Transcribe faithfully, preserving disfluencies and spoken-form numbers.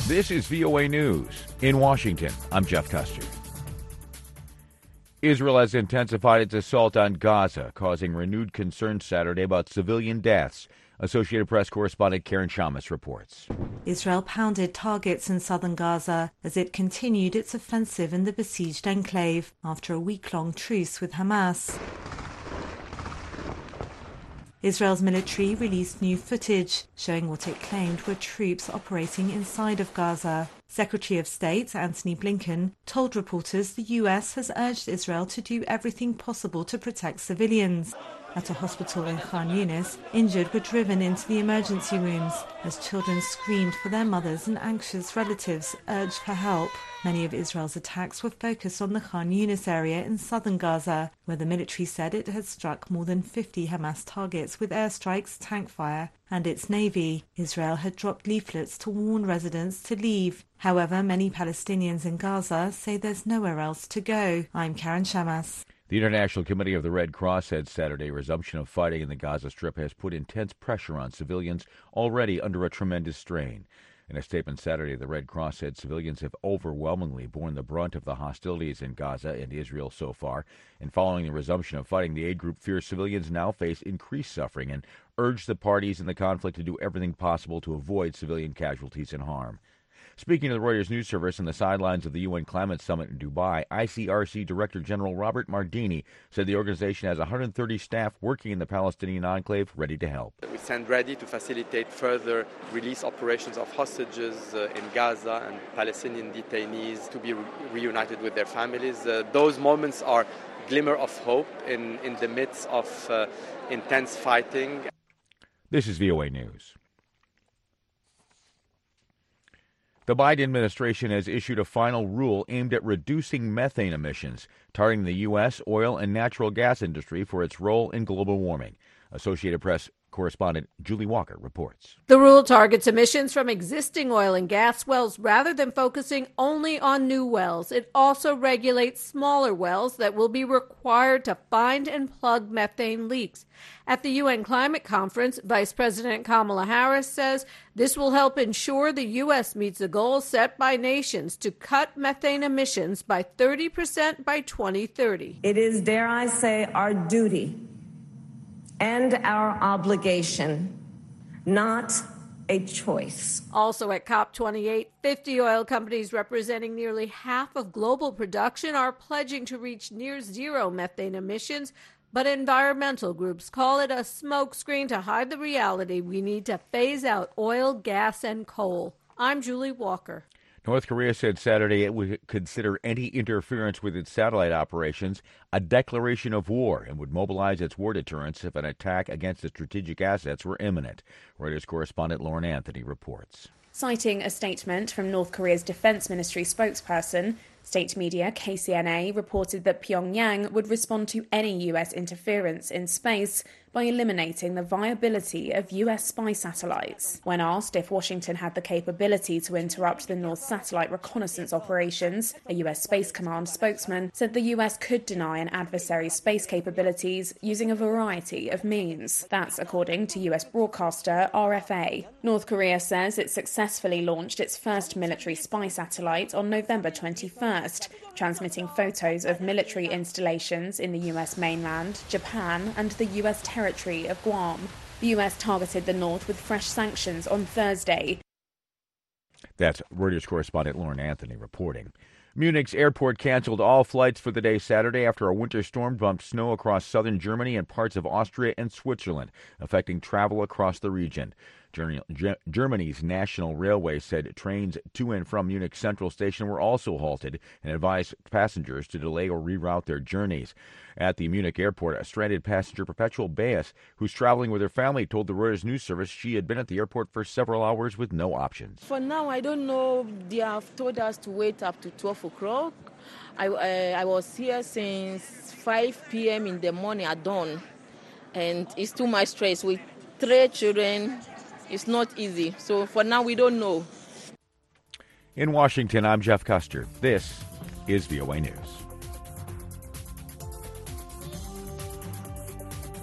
This is V O A News. In Washington, I'm Jeff Custer. Israel has intensified its assault on Gaza, causing renewed concern Saturday about civilian deaths. Associated Press correspondent Karen Shamas reports. Israel pounded targets in southern Gaza as it continued its offensive in the besieged enclave after a week-long truce with Hamas. Israel's military released new footage showing what it claimed were troops operating inside of Gaza. Secretary of State Antony Blinken told reporters the U S has urged Israel to do everything possible to protect civilians. At a hospital in Khan Yunis, injured were driven into the emergency rooms as children screamed for their mothers and anxious relatives urged for help. Many of Israel's attacks were focused on the Khan Yunis area in southern Gaza, where the military said it had struck more than fifty Hamas targets with airstrikes, tank fire, and its navy. Israel had dropped leaflets to warn residents to leave. However, many Palestinians in Gaza say there's nowhere else to go. I'm Karen Shamas. The International Committee of the Red Cross said Saturday resumption of fighting in the Gaza Strip has put intense pressure on civilians already under a tremendous strain. In a statement Saturday, the Red Cross said civilians have overwhelmingly borne the brunt of the hostilities in Gaza and Israel so far, and following the resumption of fighting, the aid group fears civilians now face increased suffering and urged the parties in the conflict to do everything possible to avoid civilian casualties and harm. Speaking to the Reuters News Service on the sidelines of the U N Climate Summit in Dubai, I C R C Director General Robert Mardini said the organization has one hundred thirty staff working in the Palestinian enclave ready to help. We stand ready to facilitate further release operations of hostages uh, in Gaza and Palestinian detainees to be re- reunited with their families. Uh, those moments are glimmer of hope in, in the midst of uh, intense fighting. This is V O A News. The Biden administration has issued a final rule aimed at reducing methane emissions, targeting the U S oil and natural gas industry for its role in global warming. Associated Press correspondent Julie Walker reports. The rule targets emissions from existing oil and gas wells rather than focusing only on new wells. It also regulates smaller wells that will be required to find and plug methane leaks. At the U N Climate Conference, Vice President Kamala Harris says this will help ensure the U S meets the goals set by nations to cut methane emissions by thirty percent by twenty thirty. It is, dare I say, our duty and our obligation, not a choice. Also at COP twenty-eight, fifty oil companies representing nearly half of global production are pledging to reach near zero methane emissions, but environmental groups call it a smokescreen to hide the reality we need to phase out oil, gas, and coal. I'm Julie Walker. North Korea said Saturday it would consider any interference with its satellite operations a declaration of war and would mobilize its war deterrence if an attack against its strategic assets were imminent. Reuters correspondent Lauren Anthony reports. Citing a statement from North Korea's Defense Ministry spokesperson, state media K C N A reported that Pyongyang would respond to any U S interference in space by eliminating the viability of U S spy satellites. When asked if Washington had the capability to interrupt the North satellite reconnaissance operations, a U S Space Command spokesman said the U S could deny an adversary's space capabilities using a variety of means. That's according to U S broadcaster R F A. North Korea says it successfully launched its first military spy satellite on November twenty-first, transmitting photos of military installations in the U S mainland, Japan, and the U S territory of Guam. The U S targeted the North with fresh sanctions on Thursday. That's Reuters correspondent Lauren Anthony reporting. Munich's airport canceled all flights for the day Saturday after a winter storm bumped snow across southern Germany and parts of Austria and Switzerland, affecting travel across the region. Germany's National Railway said trains to and from Munich Central Station were also halted and advised passengers to delay or reroute their journeys. At the Munich airport, a stranded passenger, Perpetual Baez, who's traveling with her family, told the Reuters News Service she had been at the airport for several hours with no options. For now, I don't know. They have told us to wait up to twelve o'clock. I, uh, I was here since five p.m. in the morning at dawn, and it's too much stress. With three children, it's not easy. So for now, we don't know. In Washington, I'm Jeff Custer. This is V O A News.